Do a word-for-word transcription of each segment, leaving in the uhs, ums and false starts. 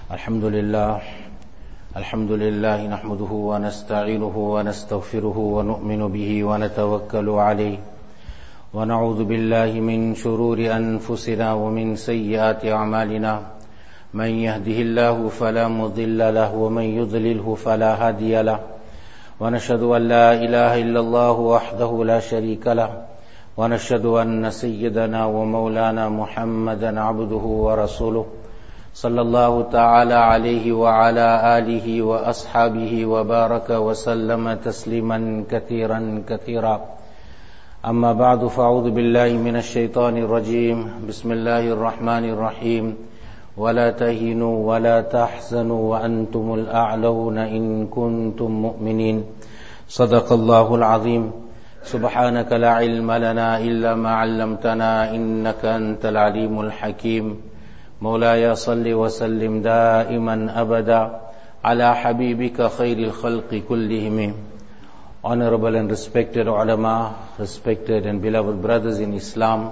الحمد لله الحمد لله نحمده ونستعينه ونستغفره ونؤمن به ونتوكل عليه ونعوذ بالله من شرور أنفسنا ومن سيئات أعمالنا من يهده الله فلا مضل له ومن يضلله فلا هادي له ونشهد أن لا إله إلا الله وحده لا شريك له ونشهد أن سيدنا ومولانا محمدا عبده ورسوله صلى الله تعالى عليه وعلى آله وأصحابه وبارك وسلم تسليما كثيرا كثيرا أما بعد فأعوذ بالله من الشيطان الرجيم بسم الله الرحمن الرحيم ولا تهنوا ولا تحزنوا وأنتم الأعلون إن كنتم مؤمنين صدق الله العظيم سبحانك لا علم لنا إلا ما علمتنا إنك أنت العليم الحكيم مولاي صل وسلم دائما أبدا على حبيبك خير الخلق كلهم. Honorable and respected ulama, respected and beloved brothers in Islam,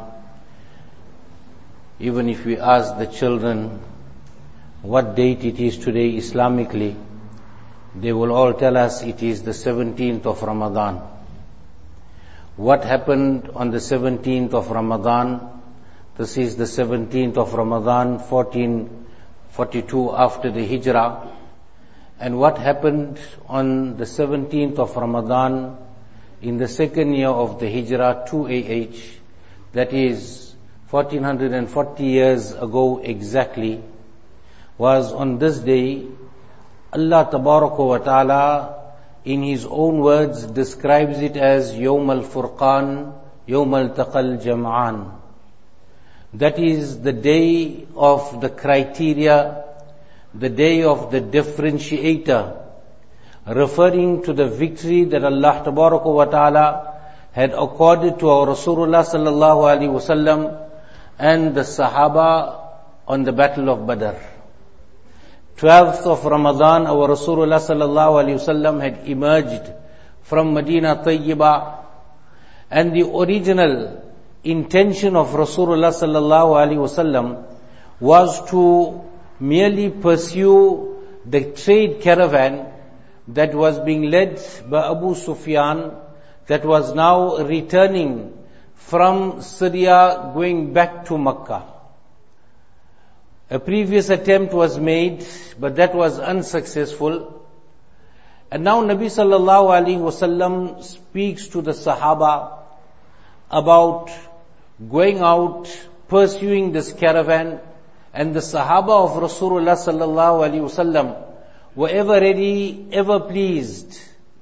even if we ask the children what date it is today Islamically, they will all tell us it is the seventeenth of Ramadan. What happened on the seventeenth of Ramadan? This is the seventeenth of Ramadan, fourteen forty-two after the Hijrah. And what happened on the seventeenth of Ramadan in the second year of the Hijrah, two A H, that is fourteen forty years ago exactly, was on this day, Allah Tabaraka wa Ta'ala in His own words describes it as Yawm al-Furqan, Yawm al-Taqal Jam'an. That is the day of the criteria, the day of the differentiator, referring to the victory that Allah Tabaraka wa Ta'ala had accorded to our Rasulullah sallallahu alaihi wasallam and the Sahaba on the battle of Badr. twelfth of Ramadan, our Rasulullah sallallahu alaihi wasallam had emerged from Medina Tayyibah, and the original intention of Rasulullah sallallahu alaihi wasallam was to merely pursue the trade caravan that was being led by Abu Sufyan, that was now returning from Syria going back to Makkah. A previous attempt was made, but that was unsuccessful. And now Nabi sallallahu alaihi wasallam speaks to the Sahaba about going out, pursuing this caravan, and the Sahaba of Rasulullah sallallahu alaihi wasallam were ever ready, ever pleased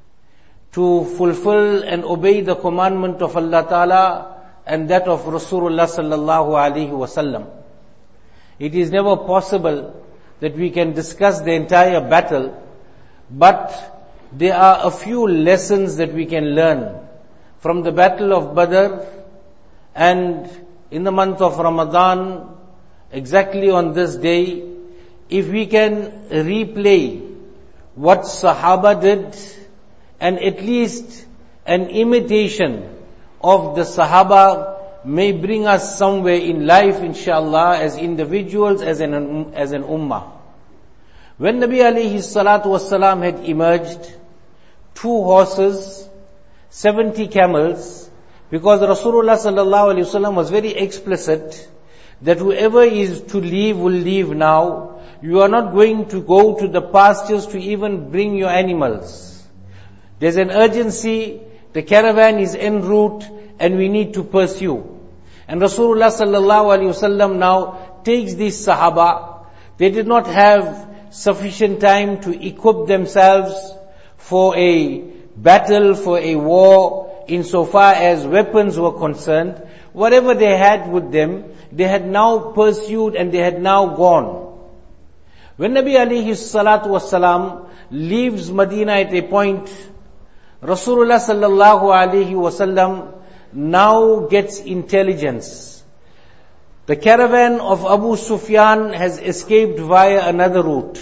to fulfill and obey the commandment of Allah Ta'ala and that of Rasulullah sallallahu alaihi wasallam. It is never possible that we can discuss the entire battle, but there are a few lessons that we can learn from the battle of Badr. And in the month of Ramadan, exactly on this day, if we can replay what Sahaba did, and at least an imitation of the Sahaba may bring us somewhere in life, inshallah, as individuals, as an, as an ummah. When Nabi alayhi salatu wasalam had emerged, two horses, seventy camels, because Rasulullah sallallahu alaihi wasallam was very explicit that whoever is to leave will leave now. You are not going to go to the pastures to even bring your animals. There's an urgency, the caravan is en route and we need to pursue. And Rasulullah sallallahu alaihi wasallam now takes these Sahaba. They did not have sufficient time to equip themselves for a battle, for a war, insofar as weapons were concerned. Whatever they had with them, they had now pursued and they had now gone. When Nabi alayhi salatu wasalam leaves Medina at a point, Rasulullah sallallahu alayhi wasallam now gets intelligence. The caravan of Abu Sufyan has escaped via another route.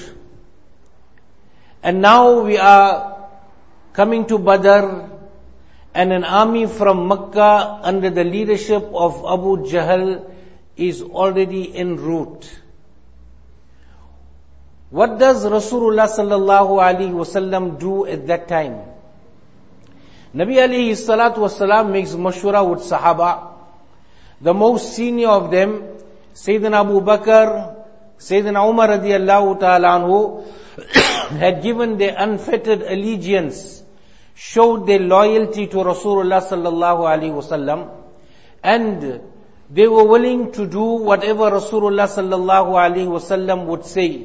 And now we are coming to Badr, and an army from Makkah under the leadership of Abu Jahl is already en route. What does Rasulullah sallallahu alaihi wasallam do at that time? Nabi alayhi salatu wasalam makes mashwara with Sahaba. The most senior of them, Sayyidina Abu Bakr, Sayyidina Umar radiyallahu ta'ala anhu, had given their unfettered allegiance, showed their loyalty to Rasulullah sallallahu alaihi wasallam, and they were willing to do whatever Rasulullah sallallahu alaihi wasallam would say.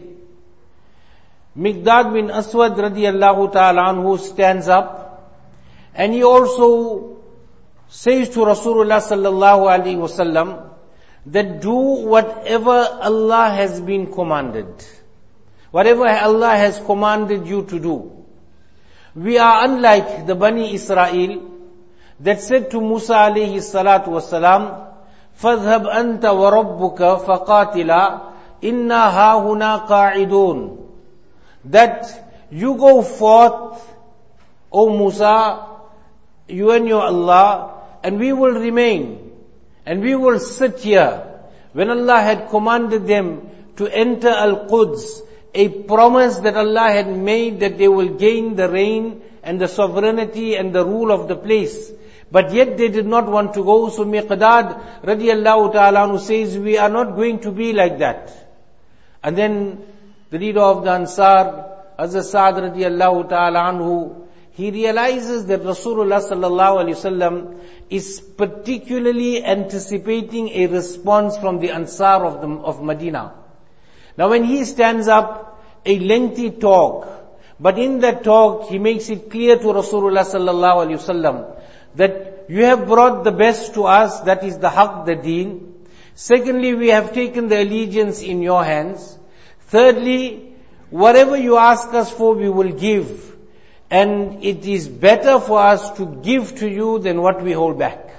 Miqdad bin Aswad radiyallahu ta'ala anhu stands up, and he also says to Rasulullah sallallahu alaihi wasallam that do whatever Allah has been commanded. Whatever Allah has commanded you to do. We are unlike the Bani Israel that said to Musa alayhi salatu wasalam, فَاذْهَبْ أَنْتَ وَرَبُّكَ فَقَاتِلَا إِنَّا هَاهُنَا قَاعِدُونَ. That you go forth, O Musa, you and your Allah, and we will remain, and we will sit here. When Allah had commanded them to enter Al-Quds, a promise that Allah had made that they will gain the reign and the sovereignty and the rule of the place. But yet they did not want to go. So Miqdad radiallahu ta'ala anhu says, we are not going to be like that. And then the leader of the Ansar, Hazrat Sa'd radiallahu ta'ala anhu, he realizes that Rasulullah sallallahu alaihi wasallam is particularly anticipating a response from the Ansar of, the, of Medina. Now when he stands up, a lengthy talk, but in that talk he makes it clear to Rasulullah sallallahu alaihi wasallam that you have brought the best to us, that is the haqq, the deen. Secondly, we have taken the allegiance in your hands. Thirdly, whatever you ask us for, we will give. And it is better for us to give to you than what we hold back.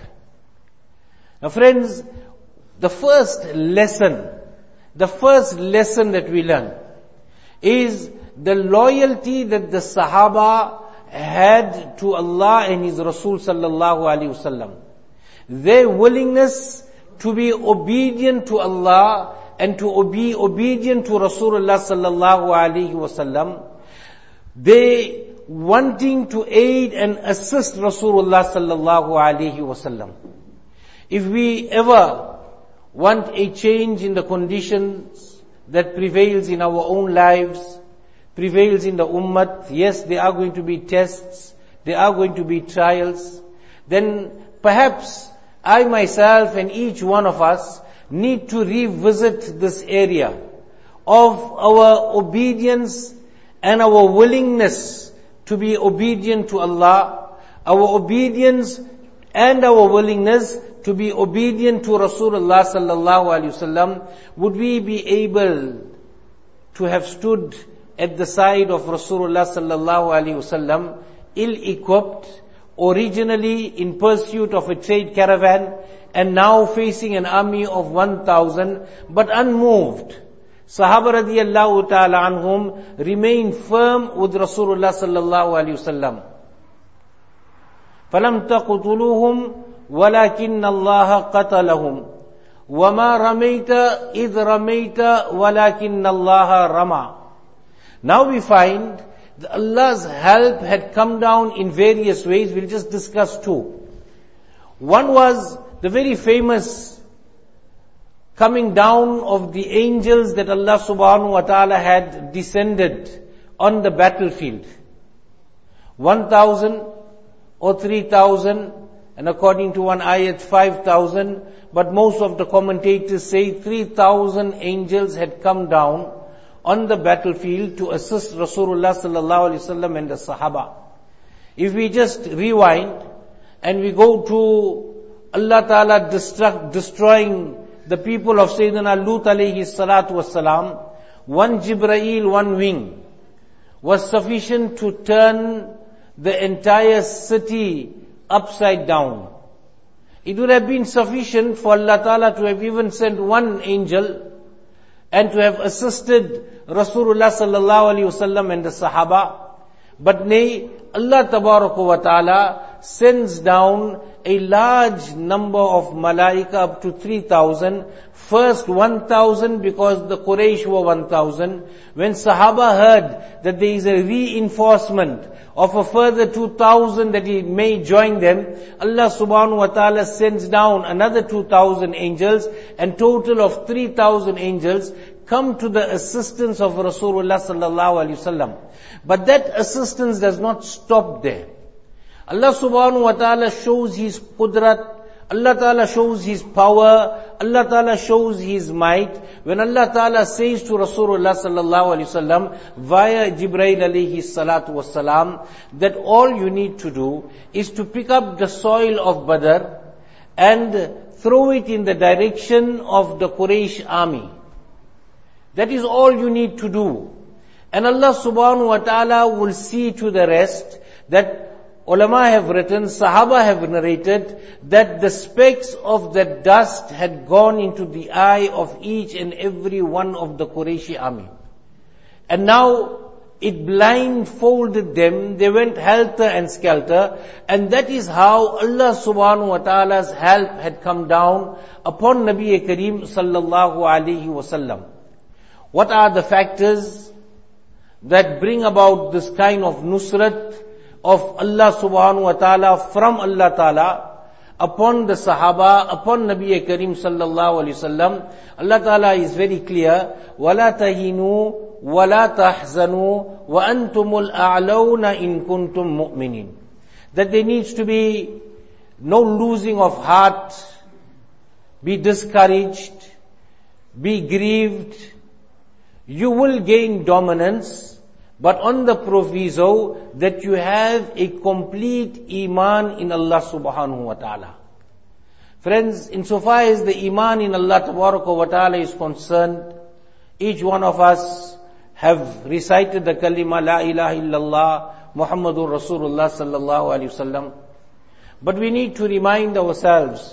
Now friends, the first lesson, the first lesson that we learn is the loyalty that the Sahaba had to Allah and His Rasul sallallahu alaihi wasallam. Their willingness to be obedient to Allah and to be obedient to Rasulullah sallallahu alaihi wasallam. They wanting to aid and assist Rasulullah sallallahu alaihi wasallam. If we ever want a change in the conditions that prevails in our own lives, prevails in the ummah, yes, there are going to be tests, there are going to be trials, then perhaps I myself and each one of us need to revisit this area of our obedience and our willingness to be obedient to Allah, our obedience and our willingness to be obedient to Rasulullah sallallahu alaihi wasallam. Would we be able to have stood at the side of Rasulullah sallallahu alaihi wasallam, ill-equipped, originally in pursuit of a trade caravan, and now facing an army of one thousand, but unmoved? Sahaba radiyallahu ta'ala anhum remain firm with Rasulullah sallallahu alayhi wasallam. فَلَمْ تَقْتُلُوهُمْ وَلَكِنَّ اللَّهَ قَتَلَهُمْ وَمَا رَمَيْتَ إِذْ رَمَيْتَ وَلَكِنَّ اللَّهَ رَمَى. Now we find that Allah's help had come down in various ways. We'll just discuss two. One was the very famous coming down of the angels that Allah subhanahu wa ta'ala had descended on the battlefield. One thousand or three thousand, and according to one ayat, five thousand, but most of the commentators say three thousand angels had come down on the battlefield to assist Rasulullah sallallahu alaihi wasallam and the Sahaba. If we just rewind and we go to Allah ta'ala destruct, destroying the people of Sayyidina Lut alayhi salatu wassalam, one Jibreel, one wing was sufficient to turn the entire city upside down. It would have been sufficient for Allah Ta'ala to have even sent one angel and to have assisted Rasulullah sallallahu alaihi wasallam and the Sahaba. But nay, Allah Tabaraka wa Ta'ala sends down a large number of malaika up to three thousand. First one thousand because the Quraysh were one thousand. When Sahaba heard that there is a reinforcement of a further two thousand that he may join them, Allah subhanahu wa ta'ala sends down another two thousand angels, and total of three thousand angels come to the assistance of Rasulullah sallallahu alaihi wasallam. But that assistance does not stop there. Allah subhanahu wa ta'ala shows His qudrat, Allah ta'ala shows His power, Allah ta'ala shows His might, when Allah ta'ala says to Rasulullah sallallahu alaihi wasallam via Jibreel alayhi salatu wassalam, that all you need to do is to pick up the soil of Badr and throw it in the direction of the Quraysh army. That is all you need to do. And Allah subhanahu wa ta'ala will see to the rest. That ulama have written, Sahaba have narrated, that the specks of the dust had gone into the eye of each and every one of the Qurayshi army. And now it blindfolded them, they went helter and skelter, and that is how Allah subhanahu wa ta'ala's help had come down upon Nabi Kareem sallallahu alayhi wasallam. What are the factors that bring about this kind of nusrat of Allah subhanahu wa ta'ala from Allah ta'ala upon the Sahaba, upon Nabi Kareem sallallahu alayhi wasallam? Allah ta'ala is very clear, وَلَا تَهِنُوا وَلَا تَحْزَنُوا وَأَنْتُمُ الْأَعْلَوْنَ إِن كُنْتُم مُؤْمِنِينَ. That there needs to be no losing of heart, be discouraged, be grieved. You will gain dominance, but on the proviso that you have a complete iman in Allah subhanahu wa ta'ala. Friends, insofar as the iman in Allah tabaraka wa ta'ala is concerned, each one of us have recited the kalima la ilaha illallah Muhammadur Rasulullah sallallahu alaihi wasallam. But we need to remind ourselves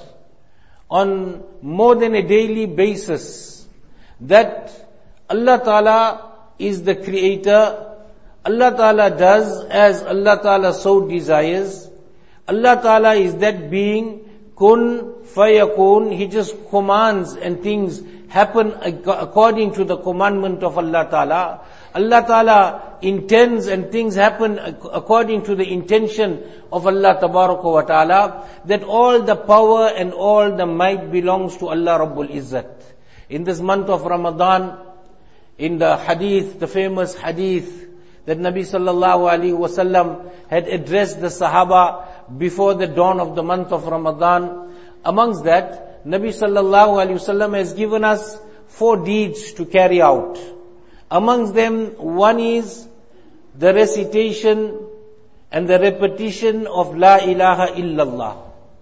on more than a daily basis that Allah Ta'ala is the creator. Allah Ta'ala does as Allah Ta'ala so desires. Allah Ta'ala is that being, kun fayakun. He just commands and things happen according to the commandment of Allah Ta'ala. Allah Ta'ala intends and things happen according to the intention of Allah Tabaraka wa Ta'ala. That all the power and all the might belongs to Allah Rabbul Izzat. In this month of Ramadan, in the hadith, the famous hadith that Nabi sallallahu alaihi wasallam had addressed the Sahaba before the dawn of the month of Ramadan, amongst that, Nabi sallallahu alaihi wasallam has given us four deeds to carry out. Amongst them, one is the recitation and the repetition of La ilaha illallah.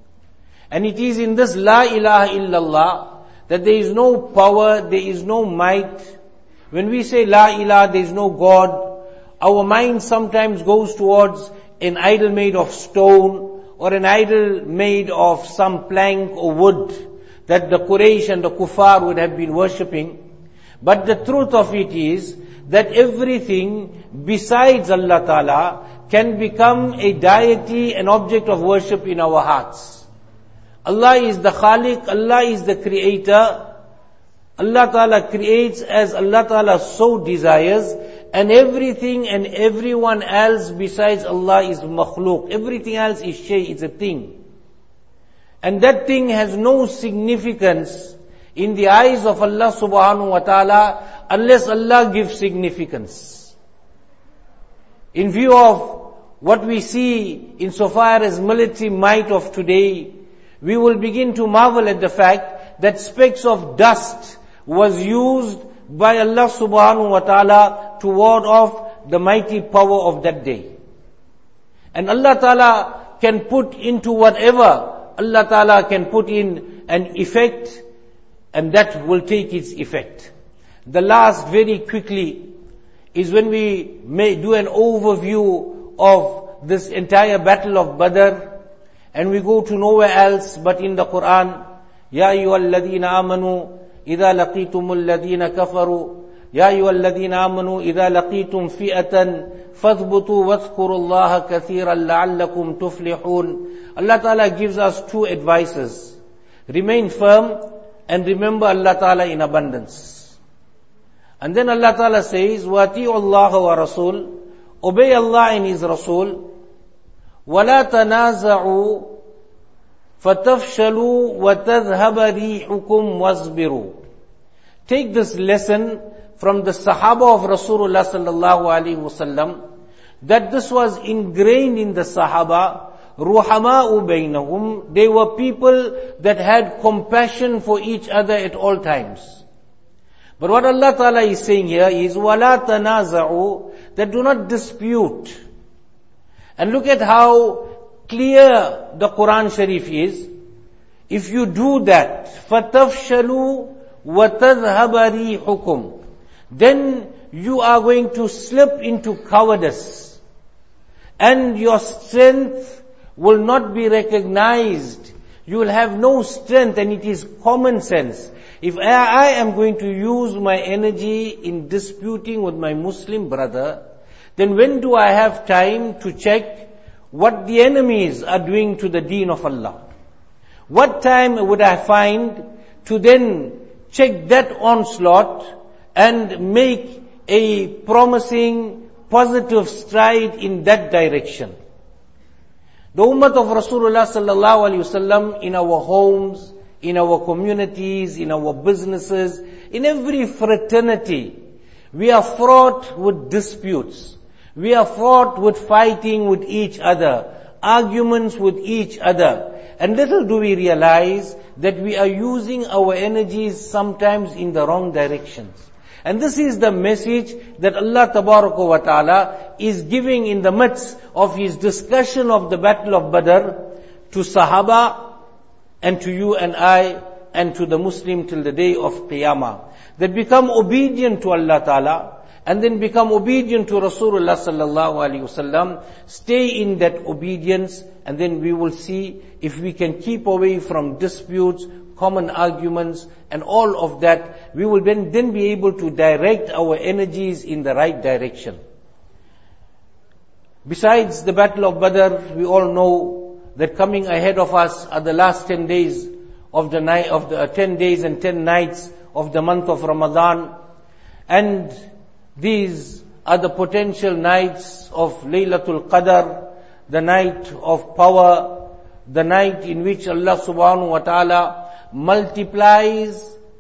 And it is in this La ilaha illallah that there is no power, there is no might. When we say La ilaha, there is no God, our mind sometimes goes towards an idol made of stone or an idol made of some plank or wood that the Quraysh and the Kuffar would have been worshipping. But the truth of it is that everything besides Allah Ta'ala can become a deity, an object of worship in our hearts. Allah is the Khaliq, Allah is the Creator. Allah Ta'ala creates as Allah Ta'ala so desires, and everything and everyone else besides Allah is makhluk. Everything else is shay, it's a thing. And that thing has no significance in the eyes of Allah subhanahu wa ta'ala unless Allah gives significance. In view of what we see insofar as military might of today, we will begin to marvel at the fact that specks of dust was used by Allah subhanahu wa ta'ala to ward off the mighty power of that day. And Allah ta'ala can put into whatever Allah ta'ala can put in an effect, and that will take its effect. The last, very quickly, is when we may do an overview of this entire battle of Badr, and we go to nowhere else but in the Quran. Ya ayyuhalladhina amanu idha laqitumul ladhina kafaru Ya ayyuhalladhina amanu idha laqitum fi'atan fathbutu wadhkurullaha kathiran la'allakum tuflihun. Allah Ta'ala gives us two advices. Remain firm and remember Allah Ta'ala in abundance. And then Allah Ta'ala says, وَأَطِيعُوا اللَّهَ وَرَسُولَ, obey Allah and His Rasul. وَلَا تَنَازَعُوا فَتَفْشَلُوا وَتَذْهَبَ رِيحُكُمْ وَاصْبِرُوا. Take this lesson from the Sahaba of Rasulullah sallallahu alaihi wasallam, that this was ingrained in the Sahaba. Ruhama'u bainahum, they were people that had compassion for each other at all times. But what Allah Ta'ala is saying here is, وَلَا تَنَازَعُوا, that do not dispute. And look at how clear the Quran Sharif is. If you do that, فَتَفْشَلُوا وَتَذْهَبَ رِيحُكُمْ, then you are going to slip into cowardice, and your strength will not be recognized. You will have no strength, and it is common sense. If I, I am going to use my energy in disputing with my Muslim brother, then when do I have time to check what the enemies are doing to the deen of Allah? What time would I find to then check that onslaught and make a promising, positive stride in that direction? The ummah of Rasulullah sallallahu alaihi wasallam, in our homes, in our communities, in our businesses, in every fraternity, we are fraught with disputes. We are fraught with fighting with each other, arguments with each other. And little do we realize that we are using our energies sometimes in the wrong directions. And this is the message that Allah Tabaraka wa Ta'ala is giving in the midst of His discussion of the Battle of Badr to Sahaba and to you and I and to the Muslim till the day of Qiyamah. That become obedient to Allah Ta'ala and then become obedient to Rasulullah sallallahu alaihi wasallam. Stay in that obedience, and then we will see if we can keep away from disputes, common arguments, and all of that. We will then, then be able to direct our energies in the right direction. Besides the Battle of Badr, we all know that coming ahead of us are the last ten days of the night of the uh, ten days and ten nights of the month of Ramadan, and these are the potential nights of Laylatul Qadr, the night of power, the night in which Allah subhanahu wa ta'ala multiplies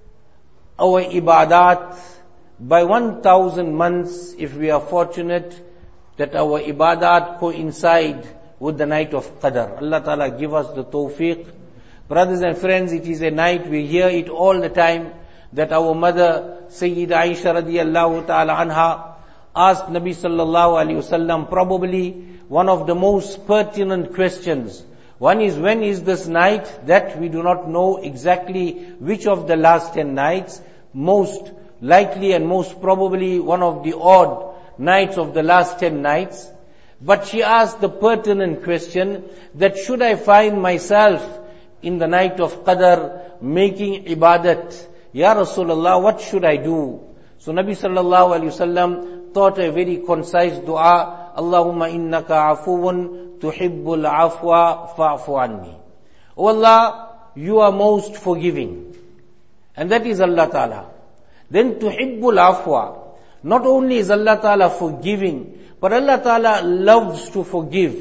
our ibadat by one thousand months if we are fortunate that our ibadat coincide with the night of Qadr. Allah ta'ala give us the tawfiq. Brothers and friends, it is a night, we hear it all the time, that our mother Sayyida Aisha radiyallahu ta'ala anha asked Nabi sallallahu alayhi wasallam probably one of the most pertinent questions. One is, when is this night? That we do not know exactly which of the last ten nights. Most likely and most probably one of the odd nights of the last ten nights. But she asked the pertinent question that should I find myself in the night of Qadr making ibadat, Ya Rasulullah, what should I do? So Nabi sallallahu alayhi wasallam taught a very concise dua, Allahumma innaka afuun tuhibbul afwa fa'fu anni. Oh Allah, you are most forgiving. And that is Allah Ta'ala. Then tuhibbul afwa. Not only is Allah Ta'ala forgiving, but Allah Ta'ala loves to forgive.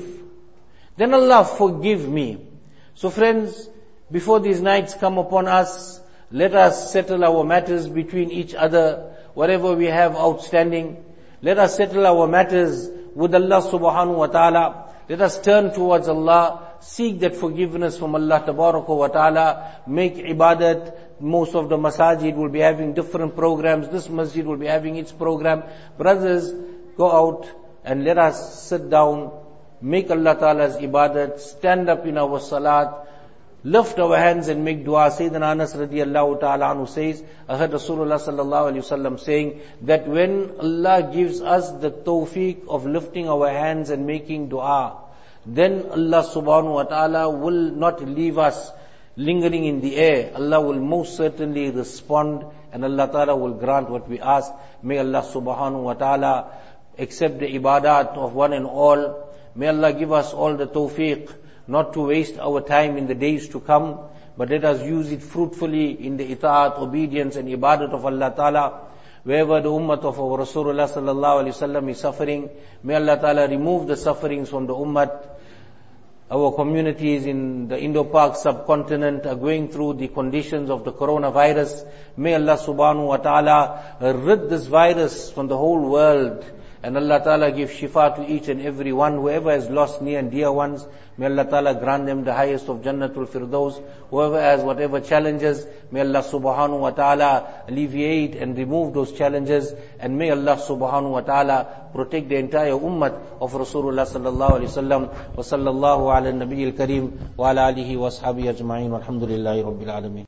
Then Allah forgive me. So friends, before these nights come upon us, let us settle our matters between each other, whatever we have outstanding. Let us settle our matters with Allah subhanahu wa ta'ala. Let us turn towards Allah, seek that forgiveness from Allah tabaraka wa ta'ala, make ibadat. Most of the masajid will be having different programs. This masjid will be having its program. Brothers, go out and let us sit down, make Allah Ta'ala's ibadat, stand up in our salat, lift our hands and make dua. Sayyidina Anas radiyallahu ta'ala anhu says, I heard Rasulullah sallallahu alayhi wasallam saying that when Allah gives us the tawfiq of lifting our hands and making dua, then Allah subhanahu wa ta'ala will not leave us lingering in the air. Allah will most certainly respond and Allah Ta'ala will grant what we ask. May Allah subhanahu wa ta'ala accept the ibadat of one and all. May Allah give us all the tawfiq not to waste our time in the days to come, but let us use it fruitfully in the itaat, obedience and ibadat of Allah Ta'ala. Wherever the ummah of our Rasulullah sallallahu alaihi wasallam is suffering, may Allah Ta'ala remove the sufferings from the ummah. Our communities in the Indo-Pak subcontinent are going through the conditions of the coronavirus. May Allah subhanahu wa ta'ala rid this virus from the whole world. And Allah Ta'ala give shifa to each and every one. Whoever has lost near and dear ones, may Allah Ta'ala grant them the highest of Jannatul Firdaus. Whoever has whatever challenges, may Allah Subhanahu wa Ta'ala alleviate and remove those challenges. And may Allah Subhanahu wa Ta'ala protect the entire ummah of Rasulullah Sallallahu Alaihi Wasallam. Wa sallallahu ala nabiyil kareem wa ala alihi wa ashabihi ajma'in. Walhamdulillahi Rabbil Alameen.